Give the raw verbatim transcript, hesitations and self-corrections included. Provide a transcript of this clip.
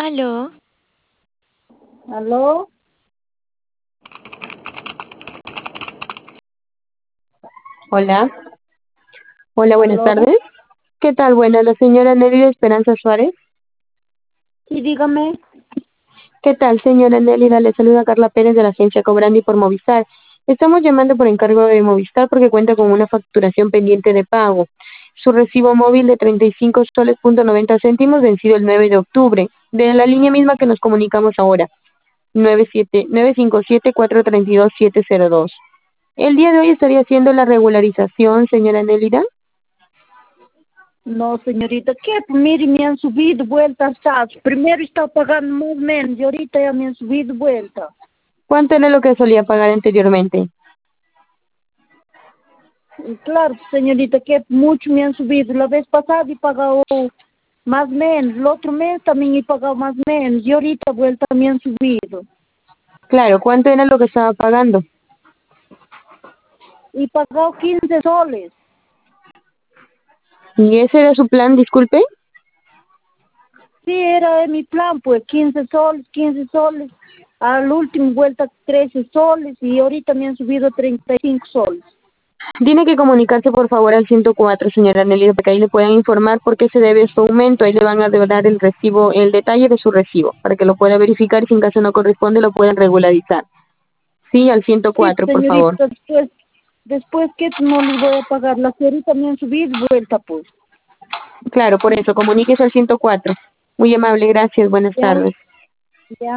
Aló, ¿Aló? Hola, hola, buenas ¿Aló? tardes. ¿Qué tal? Bueno, la señora Nelly de Esperanza Suárez. Sí, dígame. ¿Qué tal, señora Nelly? Le saluda Carla Pérez de la agencia Cobrandi por Movistar. Estamos llamando por encargo de Movistar porque cuenta con una facturación pendiente de pago. Su recibo móvil de treinta y cinco soles punto noventa céntimos vencido el nueve de octubre, de la línea misma que nos comunicamos ahora, nueve siete nueve cinco siete cuatro tres dos siete cero dos. El día de hoy estaría haciendo la regularización, señora Nelida. No, señorita, ¿qué? Mire, me han subido vueltas tasas. Primero estaba pagando más o menos y ahorita ya me han subido vueltas. ¿Cuánto era lo que solía pagar anteriormente? Y claro, señorita, que mucho me han subido. La vez pasada he pagado más o menos. El otro mes también he pagado más o menos. Y ahorita vuelta me han subido. Claro, ¿cuánto era lo que estaba pagando? He pagado quince soles. ¿Y ese era su plan, disculpe? Sí, era de mi plan, pues quince soles, quince soles. A la última vuelta trece soles y ahorita me han subido treinta y cinco soles. Tiene que comunicarse por favor al ciento cuatro, señora Nelly, para que ahí le puedan informar por qué se debe su aumento. Ahí le van a dar el recibo, el detalle de su recibo, para que lo pueda verificar y si en caso no corresponde lo puedan regularizar. Sí, al ciento Sí, cuatro, por favor. señorita, después, después que no les voy a pagar, la señorita me han subido vuelta, pues. Claro, por eso, comuníquese al ciento cuatro. Muy amable, gracias, buenas Ya, tardes. ya.